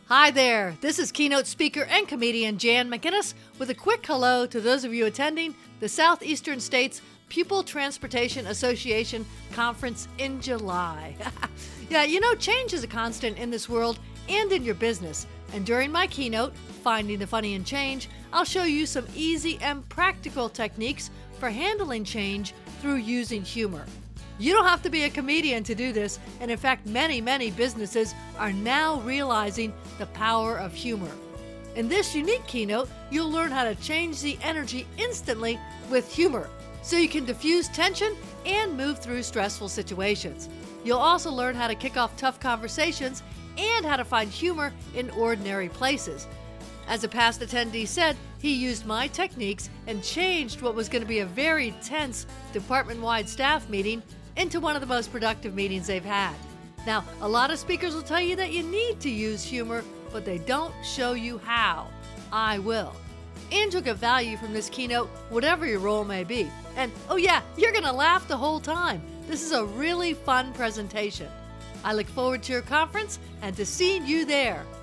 Hi there, this is keynote speaker and comedian Jan McInnes with a quick hello to those of you attending the Southeastern States Pupil Transportation Association Conference in July. Yeah, change is a constant in this world and in your business. And during my keynote, Finding the Funny in Change, I'll show you some easy and practical techniques for handling change through using humor. You don't have to be a comedian to do this, and in fact, many businesses are now realizing the power of humor. In this unique keynote, you'll learn how to change the energy instantly with humor, so you can diffuse tension and move through stressful situations. You'll also learn how to kick off tough conversations and how to find humor in ordinary places. As a past attendee said, he used my techniques and changed what was going to be a very tense department-wide staff meeting into one of the most productive meetings they've had. Now, a lot of speakers will tell you that you need to use humor, but they don't show you how. I will. And you'll get value from this keynote, whatever your role may be. And, oh yeah, you're going to laugh the whole time. This is a really fun presentation. I look forward to your conference and to seeing you there.